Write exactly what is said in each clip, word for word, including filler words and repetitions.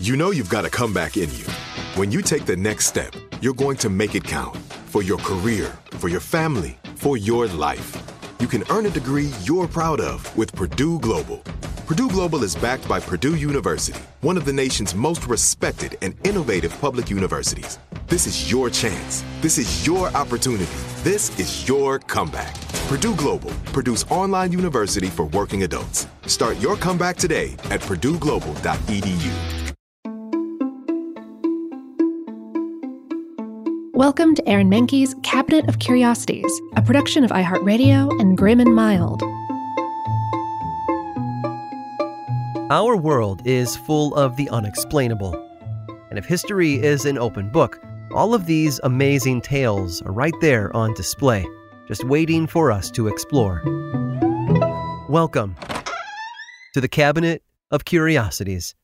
You know you've got a comeback in you. When you take the next step, you're going to make it count. For your career, for your family, for your life. You can earn a degree you're proud of with Purdue Global. Purdue Global is backed by Purdue University, one of the nation's most respected and innovative public universities. This is your chance. This is your opportunity. This is your comeback. Purdue Global, Purdue's online university for working adults. Start your comeback today at purdue global dot e d u. Welcome to Aaron Mahnke's Cabinet of Curiosities, a production of iHeartRadio and Grim and Mild. Our world is full of the unexplainable. And if history is an open book, all of these amazing tales are right there on display, just waiting for us to explore. Welcome to the Cabinet of Curiosities.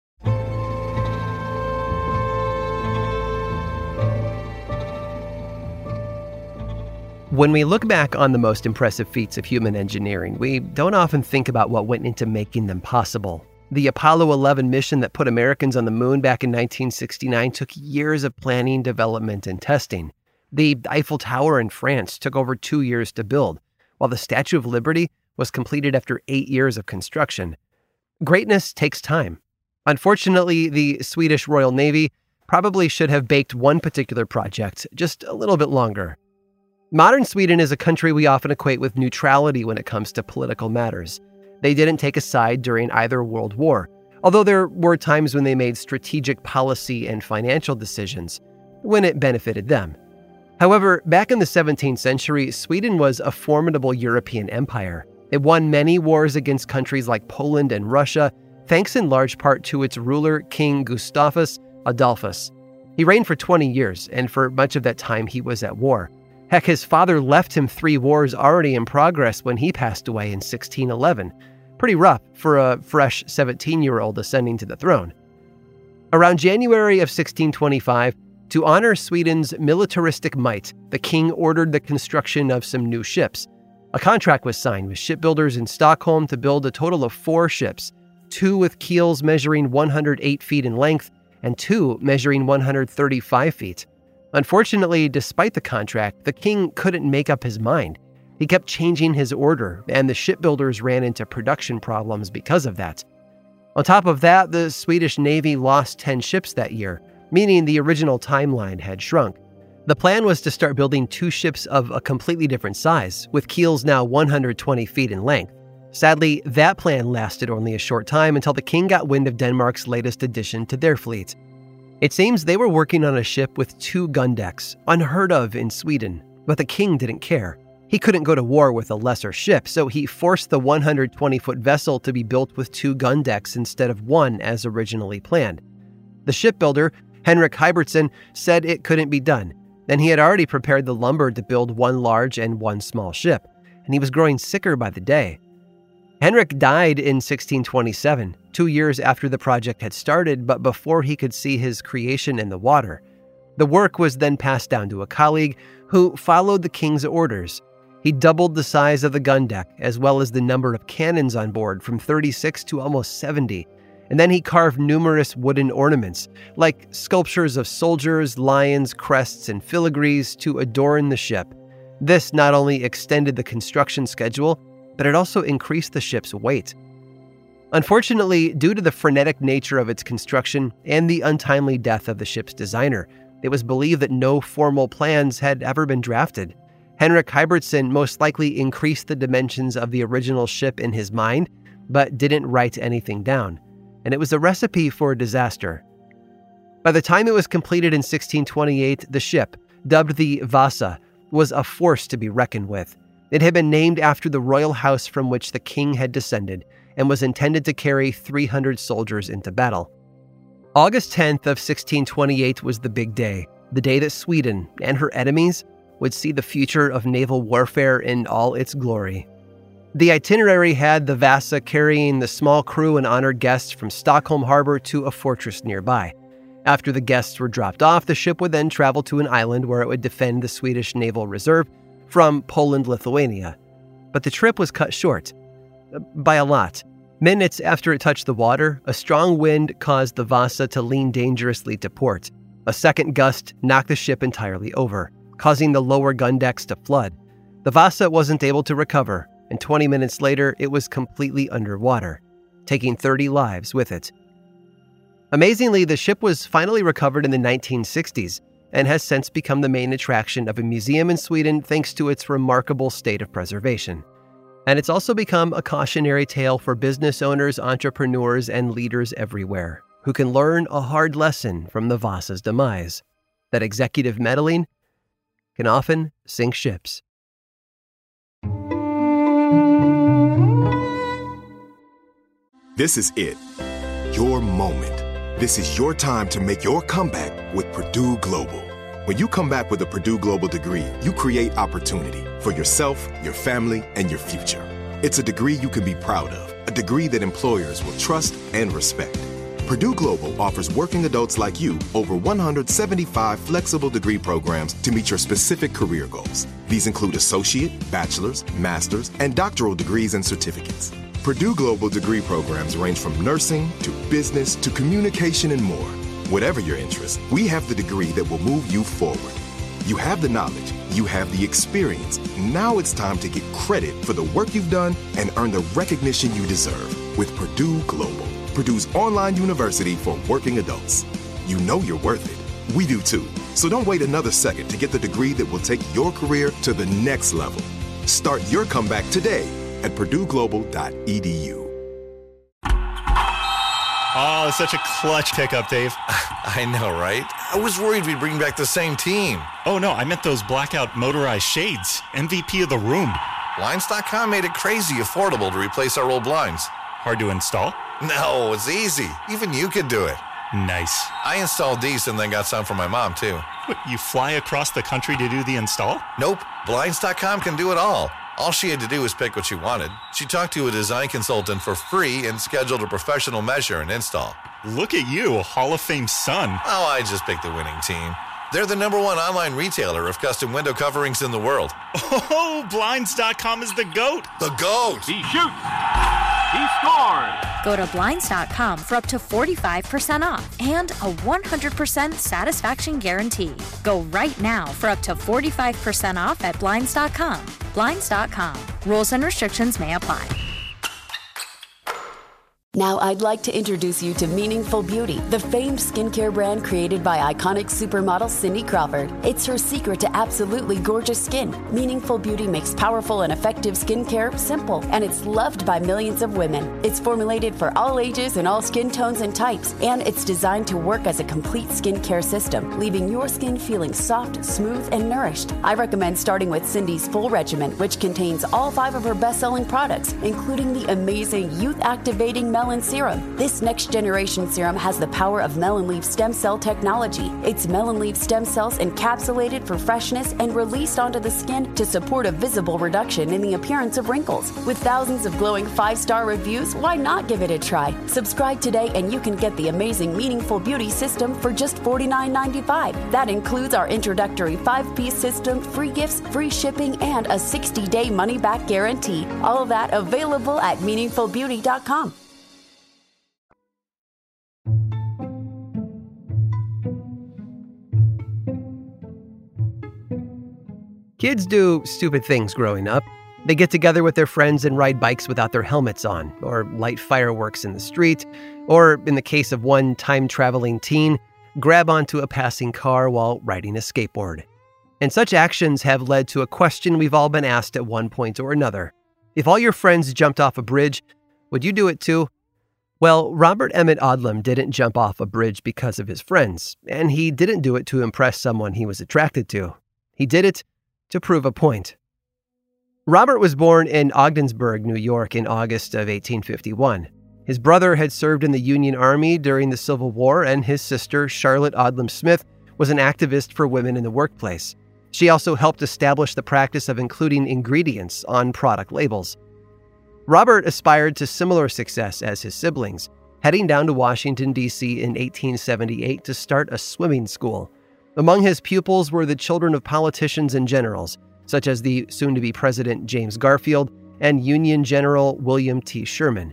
When we look back on the most impressive feats of human engineering, we don't often think about what went into making them possible. The Apollo eleven mission that put Americans on the moon back in nineteen sixty-nine took years of planning, development, and testing. The Eiffel Tower in France took over two years to build, while the Statue of Liberty was completed after eight years of construction. Greatness takes time. Unfortunately, the Swedish Royal Navy probably should have baked one particular project just a little bit longer. Modern Sweden is a country we often equate with neutrality when it comes to political matters. They didn't take a side during either World War, although there were times when they made strategic policy and financial decisions when it benefited them. However, back in the seventeenth century, Sweden was a formidable European empire. It won many wars against countries like Poland and Russia, thanks in large part to its ruler, King Gustavus Adolphus. He reigned for twenty years, and for much of that time he was at war. Heck, his father left him three wars already in progress when he passed away in sixteen eleven. Pretty rough for a fresh seventeen-year-old ascending to the throne. Around January of sixteen twenty-five, to honor Sweden's militaristic might, the king ordered the construction of some new ships. A contract was signed with shipbuilders in Stockholm to build a total of four ships, two with keels measuring one hundred eight feet in length and two measuring one hundred thirty-five feet. Unfortunately, despite the contract, the king couldn't make up his mind. He kept changing his order, and the shipbuilders ran into production problems because of that. On top of that, the Swedish Navy lost ten ships that year, meaning the original timeline had shrunk. The plan was to start building two ships of a completely different size, with keels now one hundred twenty feet in length. Sadly, that plan lasted only a short time until the king got wind of Denmark's latest addition to their fleet. It seems they were working on a ship with two gun decks, unheard of in Sweden, but the king didn't care. He couldn't go to war with a lesser ship, so he forced the one hundred twenty-foot vessel to be built with two gun decks instead of one as originally planned. The shipbuilder, Henrik Hybertson, said it couldn't be done, and he had already prepared the lumber to build one large and one small ship, and he was growing sicker by the day. Henrik died in sixteen twenty-seven, two years after the project had started, but before he could see his creation in the water. The work was then passed down to a colleague who followed the king's orders. He doubled the size of the gun deck, as well as the number of cannons on board from thirty-six to almost seventy, and then he carved numerous wooden ornaments, like sculptures of soldiers, lions, crests, and filigrees to adorn the ship. This not only extended the construction schedule, but it also increased the ship's weight. Unfortunately, due to the frenetic nature of its construction and the untimely death of the ship's designer, it was believed that no formal plans had ever been drafted. Henrik Hybertson most likely increased the dimensions of the original ship in his mind, but didn't write anything down, and it was a recipe for disaster. By the time it was completed in sixteen twenty-eight, the ship, dubbed the Vasa, was a force to be reckoned with. It had been named after the royal house from which the king had descended and was intended to carry three hundred soldiers into battle. August tenth of sixteen twenty-eight was the big day, the day that Sweden and her enemies would see the future of naval warfare in all its glory. The itinerary had the Vasa carrying the small crew and honored guests from Stockholm Harbor to a fortress nearby. After the guests were dropped off, the ship would then travel to an island where it would defend the Swedish Naval Reserve from Poland, Lithuania. But the trip was cut short. By a lot. Minutes after it touched the water, a strong wind caused the Vasa to lean dangerously to port. A second gust knocked the ship entirely over, causing the lower gun decks to flood. The Vasa wasn't able to recover, and twenty minutes later, it was completely underwater, taking thirty lives with it. Amazingly, the ship was finally recovered in the nineteen sixties and has since become the main attraction of a museum in Sweden thanks to its remarkable state of preservation. And it's also become a cautionary tale for business owners, entrepreneurs, and leaders everywhere who can learn a hard lesson from the Vasa's demise, that executive meddling can often sink ships. This is it. Your moment. This is your time to make your comeback with Purdue Global. When you come back with a Purdue Global degree, you create opportunity for yourself, your family, and your future. It's a degree you can be proud of, a degree that employers will trust and respect. Purdue Global offers working adults like you over one hundred seventy-five flexible degree programs to meet your specific career goals. These include associate, bachelor's, master's, and doctoral degrees and certificates. Purdue Global degree programs range from nursing to business to communication and more. Whatever your interest, we have the degree that will move you forward. You have the knowledge, you have the experience. Now it's time to get credit for the work you've done and earn the recognition you deserve with Purdue Global, Purdue's online university for working adults. You know you're worth it. We do too. So don't wait another second to get the degree that will take your career to the next level. Start your comeback today at purdue global dot e d u. Oh, it's such a clutch pickup, Dave. I know, right? I was worried we'd bring back the same team. Oh, no, I meant those blackout motorized shades. M V P of the room. Blinds dot com made it crazy affordable to replace our old blinds. Hard to install? No, it's easy. Even you could do it. Nice. I installed these and then got some for my mom, too. What, you fly across the country to do the install? Nope. Blinds dot com can do it all. All she had to do was pick what she wanted. She talked to a design consultant for free and scheduled a professional measure and install. Look at you, a Hall of Fame son. Oh, I just picked the winning team. They're the number one online retailer of custom window coverings in the world. Oh, Blinds dot com is the GOAT. The GOAT! He shoots! He scores! Go to Blinds dot com for up to forty-five percent off and a one hundred percent satisfaction guarantee. Go right now for up to forty-five percent off at Blinds dot com. Blinds dot com. Rules and restrictions may apply. Now I'd like to introduce you to Meaningful Beauty, the famed skincare brand created by iconic supermodel Cindy Crawford. It's her secret to absolutely gorgeous skin. Meaningful Beauty makes powerful and effective skincare simple, and it's loved by millions of women. It's formulated for all ages and all skin tones and types, and it's designed to work as a complete skincare system, leaving your skin feeling soft, smooth, and nourished. I recommend starting with Cindy's full regimen, which contains all five of her best-selling products, including the amazing youth-activating Melon Serum. This next-generation serum has the power of melon leaf stem cell technology. It's melon leaf stem cells encapsulated for freshness and released onto the skin to support a visible reduction in the appearance of wrinkles. With thousands of glowing five-star reviews, why not give it a try? Subscribe today and you can get the amazing Meaningful Beauty system for just forty-nine ninety-five. That includes our introductory five-piece system, free gifts, free shipping, and a sixty-day money-back guarantee. All of that available at meaningful beauty dot com. Kids do stupid things growing up. They get together with their friends and ride bikes without their helmets on, or light fireworks in the street, or, in the case of one time-traveling teen, grab onto a passing car while riding a skateboard. And such actions have led to a question we've all been asked at one point or another. If all your friends jumped off a bridge, would you do it too? Well, Robert Emmett Odlum didn't jump off a bridge because of his friends, and he didn't do it to impress someone he was attracted to. He did it to prove a point. Robert was born in Ogdensburg, New York in August of eighteen fifty-one. His brother had served in the Union Army during the Civil War, and his sister, Charlotte Odlum Smith, was an activist for women in the workplace. She also helped establish the practice of including ingredients on product labels. Robert aspired to similar success as his siblings, heading down to Washington, D C in eighteen seventy-eight to start a swimming school. Among his pupils were the children of politicians and generals, such as the soon-to-be president James Garfield and Union General William T. Sherman.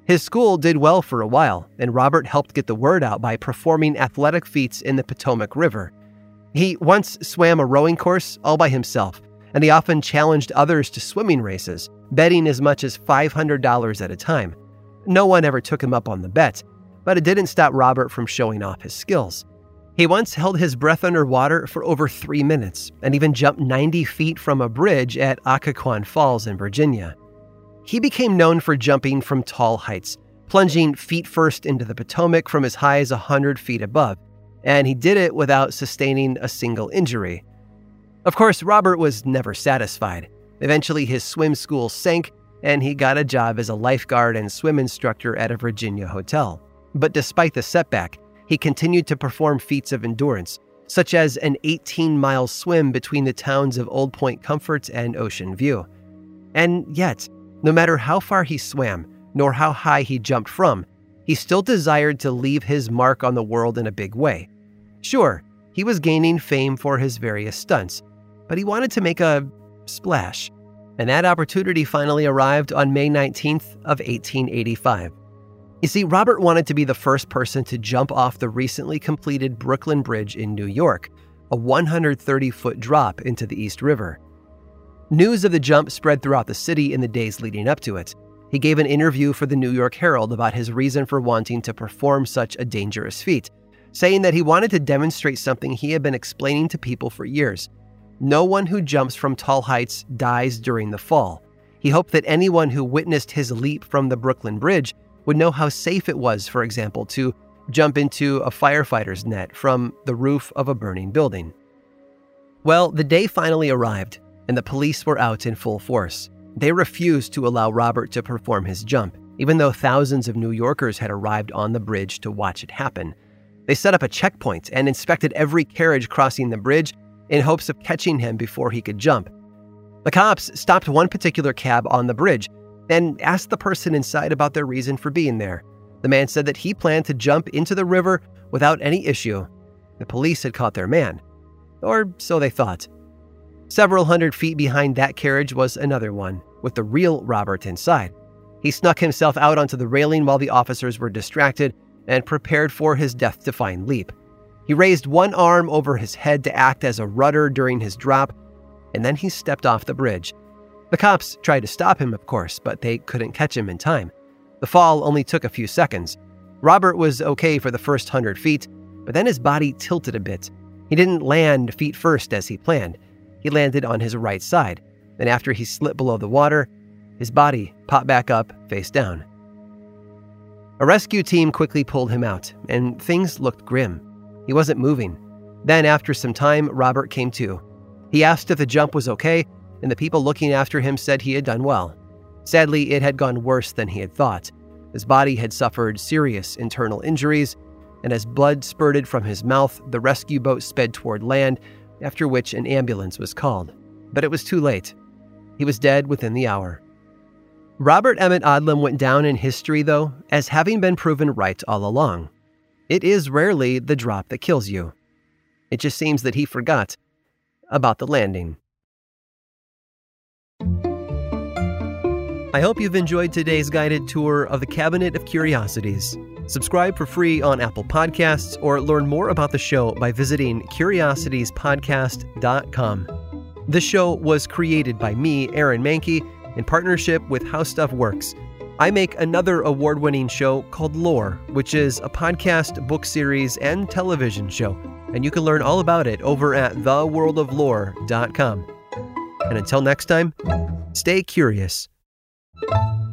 His school did well for a while, and Robert helped get the word out by performing athletic feats in the Potomac River. He once swam a rowing course all by himself, and he often challenged others to swimming races, betting as much as five hundred dollars at a time. No one ever took him up on the bet, but it didn't stop Robert from showing off his skills. He once held his breath underwater for over three minutes and even jumped ninety feet from a bridge at Occoquan Falls in Virginia. He became known for jumping from tall heights, plunging feet first into the Potomac from as high as one hundred feet above, and he did it without sustaining a single injury. Of course, Robert was never satisfied. Eventually, his swim school sank, and he got a job as a lifeguard and swim instructor at a Virginia hotel. But despite the setback, he continued to perform feats of endurance, such as an eighteen-mile swim between the towns of Old Point Comfort and Ocean View. And yet, no matter how far he swam, nor how high he jumped from, he still desired to leave his mark on the world in a big way. Sure, he was gaining fame for his various stunts, but he wanted to make a splash. And that opportunity finally arrived on May nineteenth of eighteen eighty-five. You see, Robert wanted to be the first person to jump off the recently completed Brooklyn Bridge in New York, a one hundred thirty foot drop into the East River. News of the jump spread throughout the city in the days leading up to it. He gave an interview for the New York Herald about his reason for wanting to perform such a dangerous feat, saying that he wanted to demonstrate something he had been explaining to people for years. No one who jumps from tall heights dies during the fall. He hoped that anyone who witnessed his leap from the Brooklyn Bridge would know how safe it was, for example, to jump into a firefighter's net from the roof of a burning building. Well, the day finally arrived, and the police were out in full force. They refused to allow Robert to perform his jump, even though thousands of New Yorkers had arrived on the bridge to watch it happen. They set up a checkpoint and inspected every carriage crossing the bridge in hopes of catching him before he could jump. The cops stopped one particular cab on the bridge and asked the person inside about their reason for being there. The man said that he planned to jump into the river without any issue. The police had caught their man, or so they thought. Several hundred feet behind that carriage was another one, with the real Robert inside. He snuck himself out onto the railing while the officers were distracted and prepared for his death-defying leap. He raised one arm over his head to act as a rudder during his drop, and then he stepped off the bridge. The cops tried to stop him, of course, but they couldn't catch him in time. The fall only took a few seconds. Robert was okay for the first hundred feet, but then his body tilted a bit. He didn't land feet first as he planned. He landed on his right side, and after he slipped below the water, his body popped back up face down. A rescue team quickly pulled him out, and things looked grim. He wasn't moving. Then, after some time, Robert came to. He asked if the jump was okay, and the people looking after him said he had done well. Sadly, it had gone worse than he had thought. His body had suffered serious internal injuries, and as blood spurted from his mouth, the rescue boat sped toward land, after which an ambulance was called. But it was too late. He was dead within the hour. Robert Emmett Odlum went down in history, though, as having been proven right all along. It is rarely the drop that kills you. It just seems that he forgot about the landing. I hope you've enjoyed today's guided tour of the Cabinet of Curiosities. Subscribe for free on Apple Podcasts or learn more about the show by visiting curiosities podcast dot com. This show was created by me, Aaron Mahnke, in partnership with How Stuff Works. I make another award-winning show called Lore, which is a podcast, book series, and television show, and you can learn all about it over at the world of lore dot com. And until next time, stay curious.